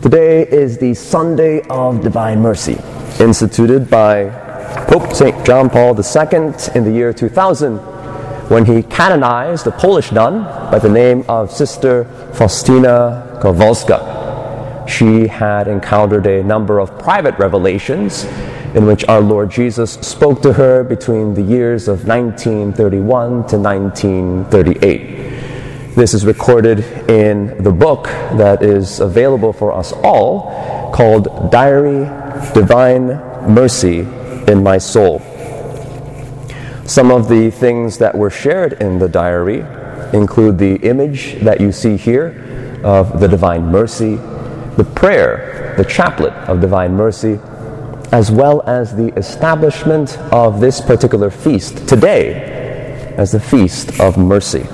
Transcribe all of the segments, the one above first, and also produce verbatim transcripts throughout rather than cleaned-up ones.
Today is the Sunday of Divine Mercy, instituted by Pope Saint John Paul the Second in the year two thousand, when he canonized a Polish nun by the name of Sister Faustina Kowalska. She had encountered a number of private revelations in which our Lord Jesus spoke to her between the years of nineteen thirty-one to nineteen thirty-eight. This is recorded in the book that is available for us all, called Diary, Divine Mercy in My Soul. Some of the things that were shared in the diary include the image that you see here of the Divine Mercy, the prayer, the chaplet of Divine Mercy, as well as the establishment of this particular feast today as the Feast of Mercy.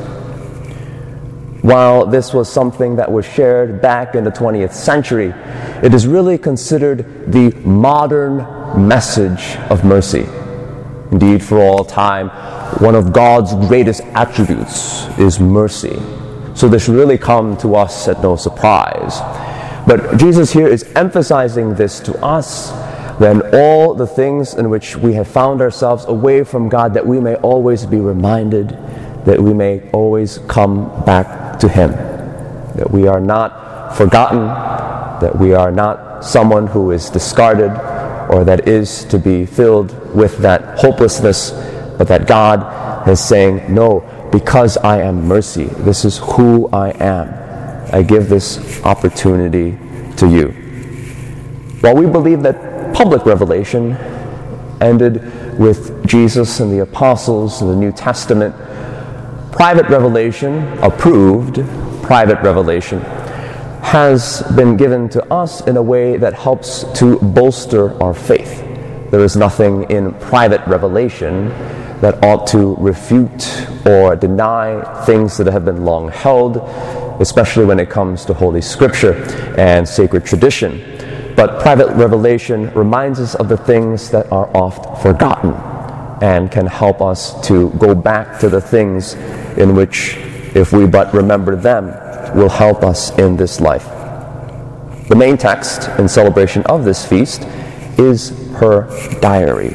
While this was something that was shared back in the twentieth century, it is really considered the modern message of mercy. Indeed, for all time, one of God's greatest attributes is mercy. So this should really come to us at no surprise. But Jesus here is emphasizing this to us, then all the things in which we have found ourselves away from God, that we may always be reminded, that we may always come back to Him, that we are not forgotten, that we are not someone who is discarded or that is to be filled with that hopelessness, but that God is saying, no, because I am mercy, this is who I am. I give this opportunity to you. While we believe that public revelation ended with Jesus and the apostles in the New Testament, private revelation, approved private revelation, has been given to us in a way that helps to bolster our faith. There is nothing in private revelation that ought to refute or deny things that have been long held, especially when it comes to Holy Scripture and sacred tradition. But private revelation reminds us of the things that are oft forgotten and can help us to go back to the things in which, if we but remember them, will help us in this life. The main text in celebration of this feast is her diary.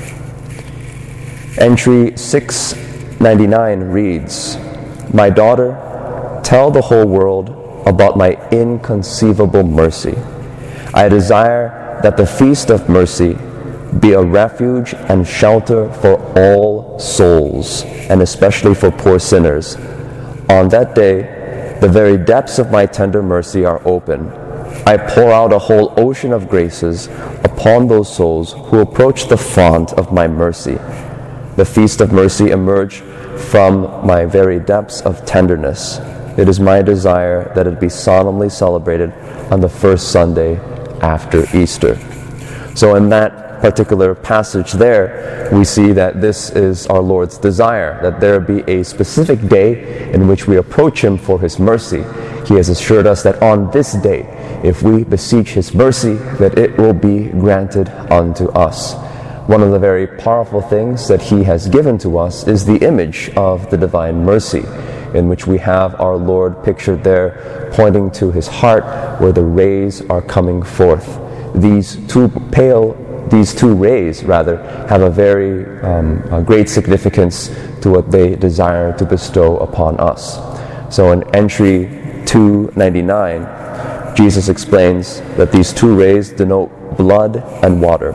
Entry six ninety-nine reads, "My daughter, tell the whole world about my inconceivable mercy. I desire that the Feast of Mercy be a refuge and shelter for all souls, and especially for poor sinners. On that day, the very depths of my tender mercy are open. I pour out a whole ocean of graces upon those souls who approach the font of my mercy. The Feast of Mercy emerged from my very depths of tenderness. It is my desire that it be solemnly celebrated on the first Sunday after Easter." So in that particular passage there, we see that this is our Lord's desire, that there be a specific day in which we approach Him for His mercy. He has assured us that on this day, if we beseech His mercy, that it will be granted unto us. One of the very powerful things that He has given to us is the image of the Divine Mercy, in which we have our Lord pictured there, pointing to His heart where the rays are coming forth. These two pale These two rays, rather, have a very um, a great significance to what they desire to bestow upon us. So in entry two ninety-nine, Jesus explains that these two rays denote blood and water.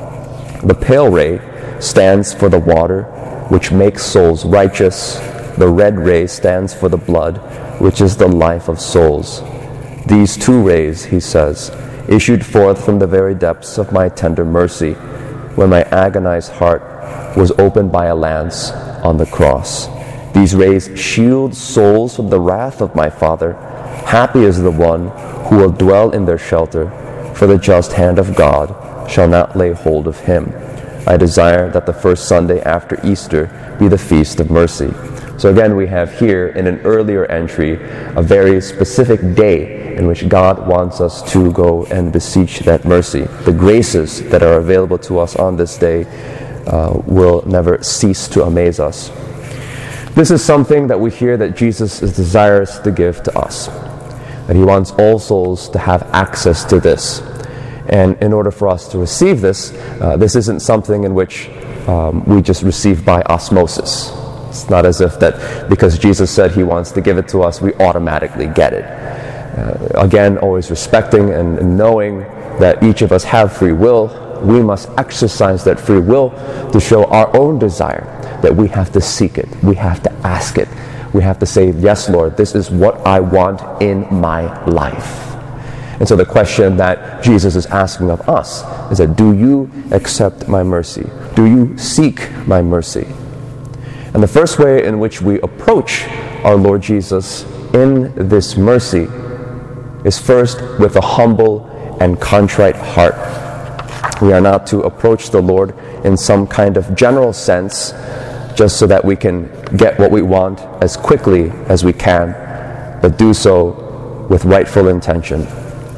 The pale ray stands for the water, which makes souls righteous. The red ray stands for the blood, which is the life of souls. These two rays, he says, issued forth from the very depths of my tender mercy, when my agonized heart was opened by a lance on the cross. These rays shield souls from the wrath of my Father. Happy is the one who will dwell in their shelter, for the just hand of God shall not lay hold of him. I desire that the first Sunday after Easter be the Feast of Mercy. So again, we have here in an earlier entry a very specific day in which God wants us to go and beseech that mercy. The graces that are available to us on this day uh, will never cease to amaze us. This is something that we hear that Jesus is desirous to give to us. And he wants all souls to have access to this. And in order for us to receive this, uh, this isn't something in which um, we just receive by osmosis. It's not as if that because Jesus said he wants to give it to us, we automatically get it. Uh, again, always respecting and, and knowing that each of us have free will, we must exercise that free will to show our own desire, that we have to seek it, we have to ask it, we have to say, yes, Lord, this is what I want in my life. And so the question that Jesus is asking of us is that, do you accept my mercy? Do you seek my mercy? And the first way in which we approach our Lord Jesus in this mercy is first with a humble and contrite heart. We are not to approach the Lord in some kind of general sense just so that we can get what we want as quickly as we can, but do so with rightful intention.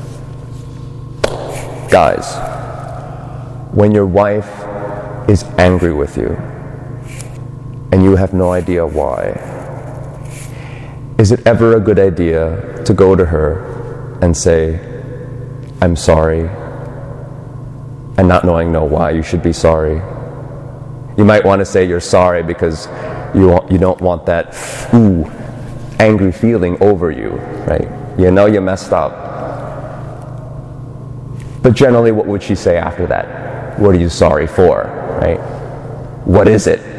Guys, when your wife is angry with you and you have no idea why, is it ever a good idea to go to her and say, I'm sorry, and not knowing no why you should be sorry? You might want to say you're sorry because you want, you don't want that ooh, angry feeling over you, right? You know you messed up. But generally, what would she say after that? What are you sorry for, right? What is it?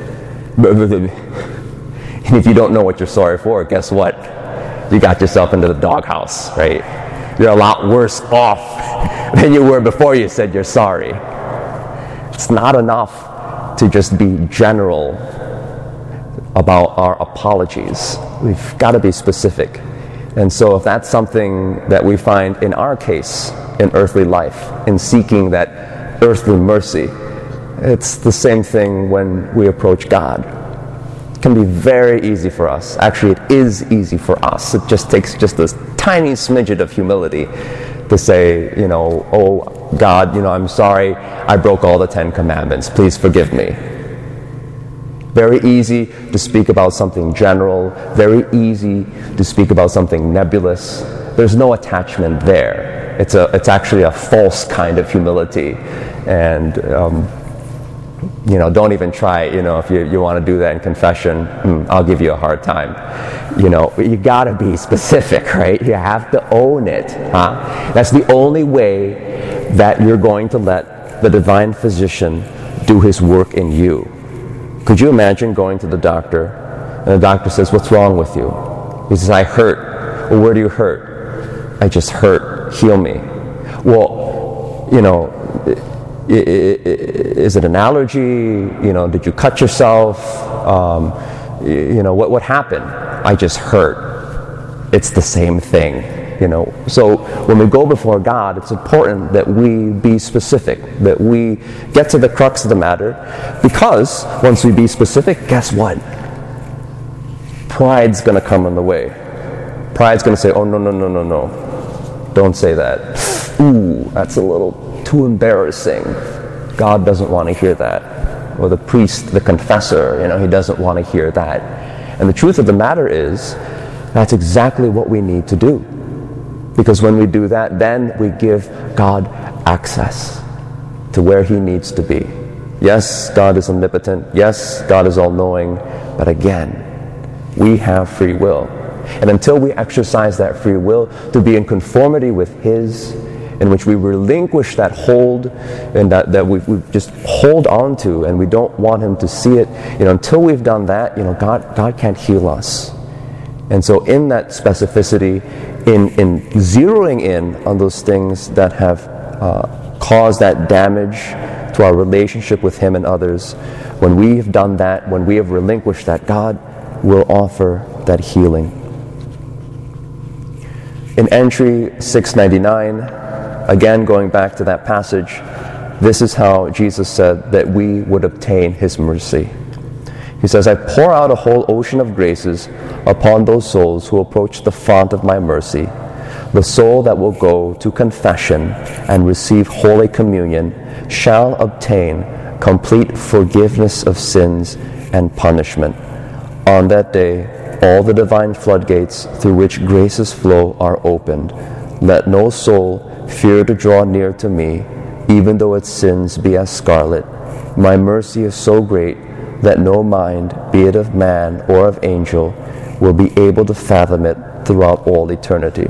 And if you don't know what you're sorry for, guess what? You got yourself into the doghouse, right? You're a lot worse off than you were before you said you're sorry. It's not enough to just be general about our apologies. We've got to be specific. And so if that's something that we find in our case, in earthly life, in seeking that earthly mercy, it's the same thing when we approach God. It can be very easy for us. Actually, it is easy for us. It just takes just this tiny smidget of humility to say, you know, oh, God, you know, I'm sorry, I broke all the Ten Commandments. Please forgive me. Very easy to speak about something general, very easy to speak about something nebulous. There's no attachment there. It's a, it's actually a false kind of humility. And, um, you know, don't even try it. You know, if you, you want to do that in confession, hmm, I'll give you a hard time. You know, you got to be specific, right? You have to own it. Huh? That's the only way that you're going to let the divine physician do his work in you. Could you imagine going to the doctor, and the doctor says, what's wrong with you? He says, I hurt. Well, where do you hurt? I just hurt. Heal me. Well, you know, is it an allergy? You know, did you cut yourself? Um, you know, what, what happened? I just hurt. It's the same thing. You know, so when we go before God, it's important that we be specific, that we get to the crux of the matter, because once we be specific, guess what? Pride's going to come in the way. Pride's going to say, oh, no, no, no, no, no. Don't say that. Ooh, that's a little too embarrassing. God doesn't want to hear that. Or the priest, the confessor, you know, he doesn't want to hear that. And the truth of the matter is, that's exactly what we need to do. Because when we do that, then we give God access to where he needs to be. Yes, God is omnipotent. Yes, God is all-knowing. But again, we have free will. And until we exercise that free will to be in conformity with his, in which we relinquish that hold and that, that we, we just hold on to, and we don't want him to see it, you know, until we've done that, you know, God, God can't heal us. And so in that specificity, in, in zeroing in on those things that have uh, caused that damage to our relationship with him and others, when we have done that, when we have relinquished that, God will offer that healing. In entry six ninety-nine, again going back to that passage, this is how Jesus said that we would obtain his mercy. He says, I pour out a whole ocean of graces upon those souls who approach the font of my mercy. The soul that will go to confession and receive Holy Communion shall obtain complete forgiveness of sins and punishment. On that day, all the divine floodgates through which graces flow are opened. Let no soul fear to draw near to me, even though its sins be as scarlet. My mercy is so great that no mind, be it of man or of angel, will be able to fathom it throughout all eternity.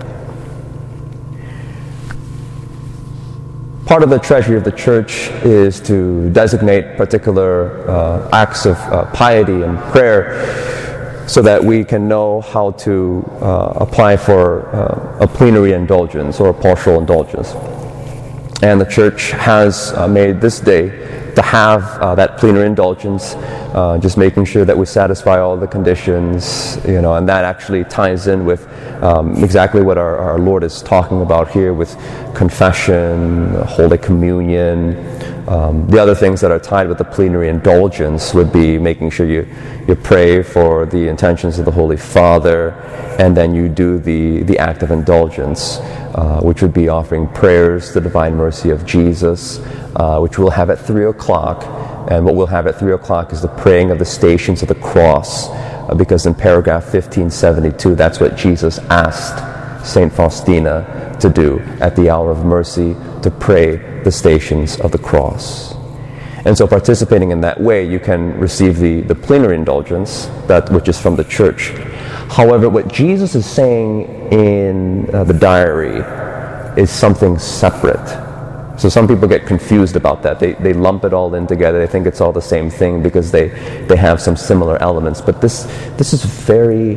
Part of the treasury of the church is to designate particular uh, acts of uh, piety and prayer so that we can know how to uh, apply for uh, a plenary indulgence or a partial indulgence. And the church has uh, made this day to have uh, that plenary indulgence, uh, just making sure that we satisfy all the conditions, you know, and that actually ties in with um, exactly what our, our Lord is talking about here with confession, Holy Communion. Um, the other things that are tied with the plenary indulgence would be making sure you, you pray for the intentions of the Holy Father, and then you do the, the act of indulgence, uh, which would be offering prayers to the divine mercy of Jesus, uh, which we'll have at three o'clock. And what we'll have at three o'clock is the praying of the Stations of the Cross, uh, because in paragraph fifteen seventy-two, that's what Jesus asked Saint Faustina to do at the hour of mercy, to pray the Stations of the Cross. And so participating in that way, you can receive the, the plenary indulgence, that which is from the church. However, what Jesus is saying in uh, the diary is something separate. So some people get confused about that. They they lump it all in together. They think it's all the same thing because they, they have some similar elements. But this this is very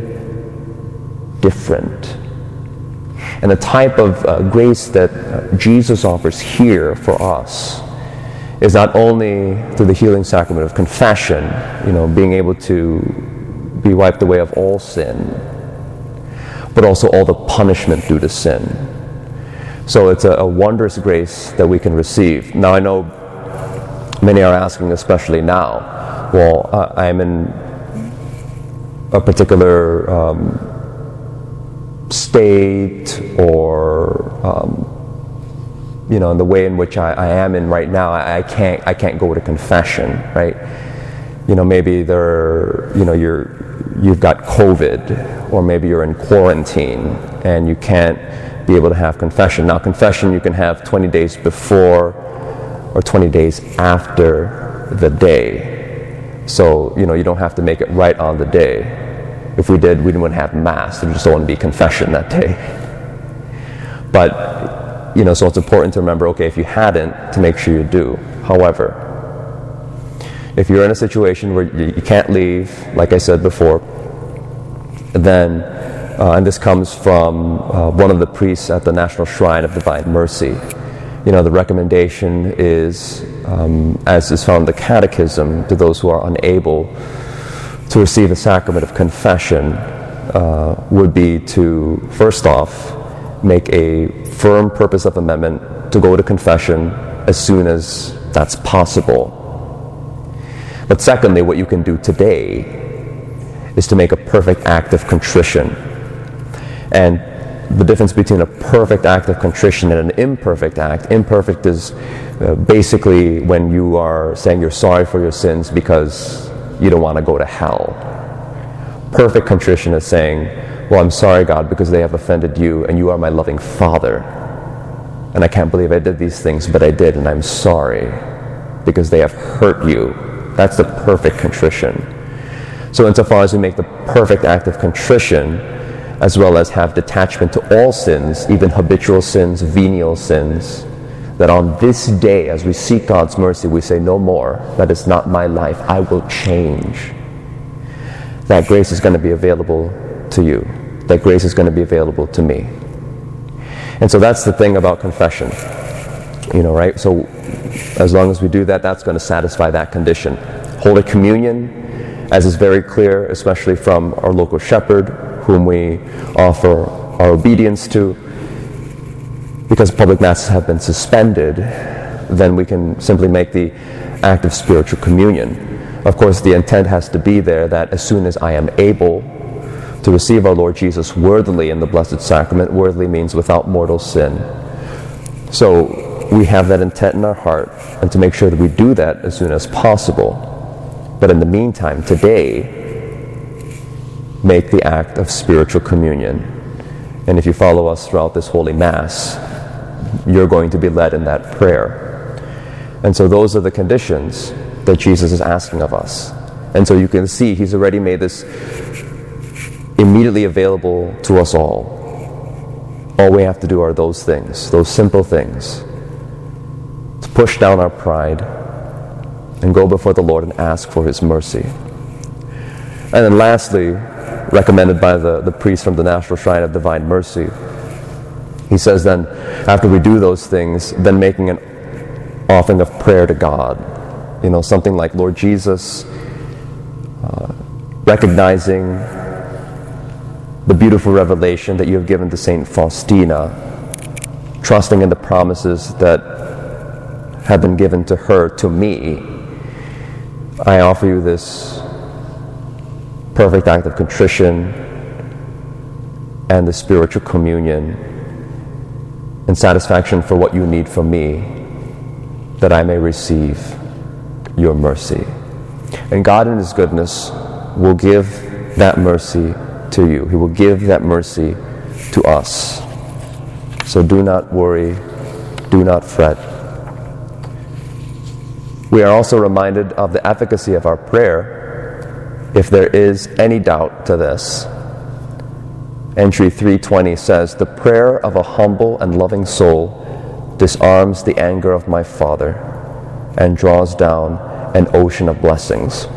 different. And the type of uh, grace that uh, Jesus offers here for us is not only through the healing sacrament of confession, you know, being able to be wiped away of all sin, but also all the punishment due to sin. So it's a, a wondrous grace that we can receive. Now I know many are asking, especially now, well, uh, I'm in a particular um, state or, um, you know, in the way in which I, I am in right now, I, I can't I can't go to confession, right? You know, maybe there, you know, you're you've got COVID, or maybe you're in quarantine and you can't be able to have confession. Now, confession you can have twenty days before or twenty days after the day. So, you know, you don't have to make it right on the day. If we did, we wouldn't have Mass. There just don't want to be confession that day. But, you know, so it's important to remember, okay, if you hadn't, to make sure you do. However, if you're in a situation where you, you can't leave, like I said before, then Uh, and this comes from uh, one of the priests at the National Shrine of Divine Mercy. You know, the recommendation is, um, as is found in the Catechism, to those who are unable to receive the sacrament of confession, uh, would be to, first off, make a firm purpose of amendment to go to confession as soon as that's possible. But secondly, what you can do today is to make a perfect act of contrition. And the difference between a perfect act of contrition and an imperfect act, imperfect is uh, basically when you are saying you're sorry for your sins because you don't want to go to hell. Perfect contrition is saying, well, I'm sorry, God, because they have offended you, and you are my loving Father. And I can't believe I did these things, but I did, and I'm sorry because they have hurt you. That's the perfect contrition. So insofar as we make the perfect act of contrition, as well as have detachment to all sins, even habitual sins, venial sins, that on this day, as we seek God's mercy, we say, no more, that is not my life, I will change. That grace is going to be available to you. That grace is going to be available to me. And so that's the thing about confession, you know, right? So as long as we do that, that's going to satisfy that condition. Holy Communion, as is very clear, especially from our local shepherd, whom we offer our obedience to, because public masses have been suspended, then we can simply make the act of spiritual communion. Of course, the intent has to be there that as soon as I am able to receive our Lord Jesus worthily in the Blessed Sacrament, worthily means without mortal sin. So we have that intent in our heart, and to make sure that we do that as soon as possible. But in the meantime, today, make the act of spiritual communion. And if you follow us throughout this Holy Mass, you're going to be led in that prayer. And so those are the conditions that Jesus is asking of us. And so you can see he's already made this immediately available to us all. All we have to do are those things, those simple things. To push down our pride and go before the Lord and ask for his mercy. And then lastly, recommended by the, the priest from the National Shrine of Divine Mercy, he says then, after we do those things, then making an offering of prayer to God. You know, something like, Lord Jesus, uh, recognizing the beautiful revelation that you have given to Saint Faustina, trusting in the promises that have been given to her, to me, I offer you this perfect act of contrition and the spiritual communion in satisfaction for what you need from me, that I may receive your mercy. And God in his goodness will give that mercy to you. He will give that mercy to us. So do not worry, do not fret. We are also reminded of the efficacy of our prayer if there is any doubt to this. Entry three twenty says, "The prayer of a humble and loving soul disarms the anger of my Father and draws down an ocean of blessings."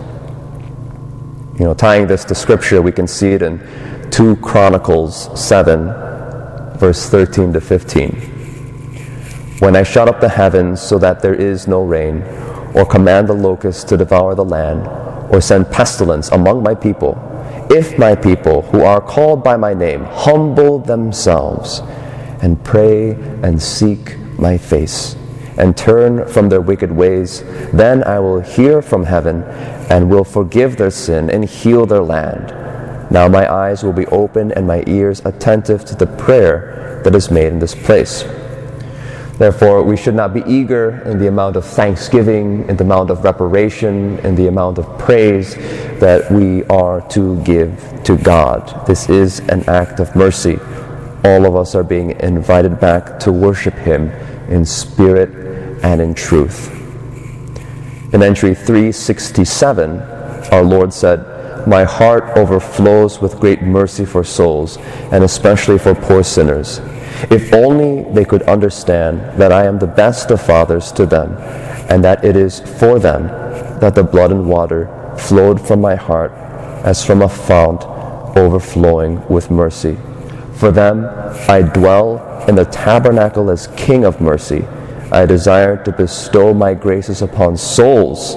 You know, tying this to Scripture, we can see it in two Chronicles seven, verse thirteen to fifteen. "When I shut up the heavens so that there is no rain, or command the locusts to devour the land, or send pestilence among my people, if my people who are called by my name humble themselves and pray and seek my face and turn from their wicked ways, then I will hear from heaven and will forgive their sin and heal their land. Now my eyes will be open and my ears attentive to the prayer that is made in this place." Therefore, we should not be eager in the amount of thanksgiving, in the amount of reparation, in the amount of praise that we are to give to God. This is an act of mercy. All of us are being invited back to worship him in spirit and in truth. In entry three sixty-seven, our Lord said, "My heart overflows with great mercy for souls, and especially for poor sinners. If only they could understand that I am the best of fathers to them, and that it is for them that the blood and water flowed from my heart as from a fount overflowing with mercy. For them I dwell in the tabernacle as King of mercy. I desire to bestow my graces upon souls,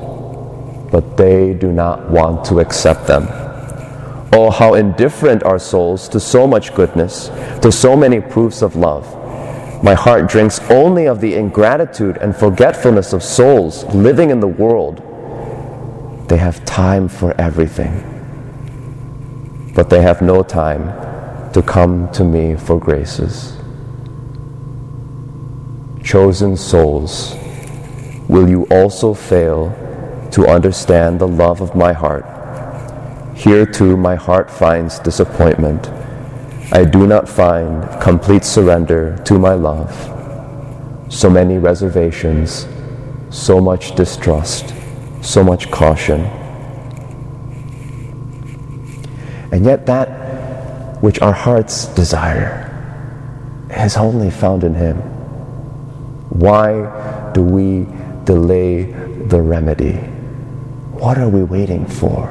but they do not want to accept them. Oh, how indifferent are souls to so much goodness, to so many proofs of love. My heart drinks only of the ingratitude and forgetfulness of souls living in the world. They have time for everything, but they have no time to come to me for graces. Chosen souls, will you also fail to understand the love of my heart? Here too my heart finds disappointment. I do not find complete surrender to my love. So many reservations, so much distrust, so much caution. And yet that which our hearts desire is only found in him. Why do we delay the remedy? What are we waiting for?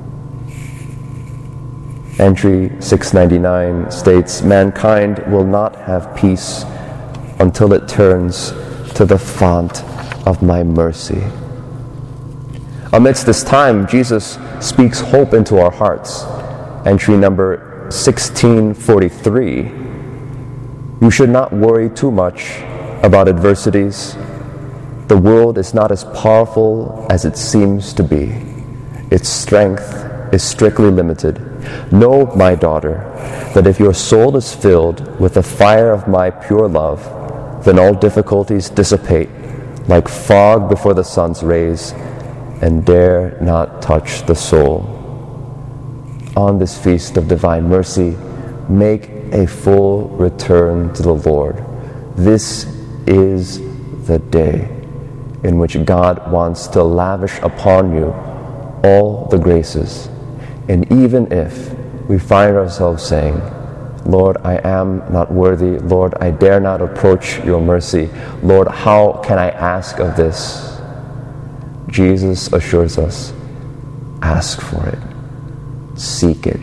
Entry six ninety-nine states, "Mankind will not have peace until it turns to the font of my mercy." Amidst this time, Jesus speaks hope into our hearts. Entry number sixteen forty-three. You should not worry too much about adversities. The world is not as powerful as it seems to be. Its strength is strictly limited. Know, my daughter, that if your soul is filled with the fire of my pure love, then all difficulties dissipate like fog before the sun's rays and dare not touch the soul. on this feast of divine mercy, make a full return to the Lord. This is the day in which God wants to lavish upon you all the graces. And even if we find ourselves saying, Lord, I am not worthy. Lord, I dare not approach your mercy. Lord, how can I ask of this? Jesus assures us, ask for it. Seek it.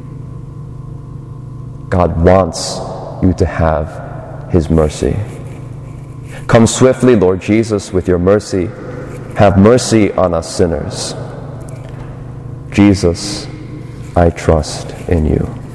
God wants you to have His mercy. Come swiftly, Lord Jesus, with your mercy. Have mercy on us sinners. Jesus, I trust in you.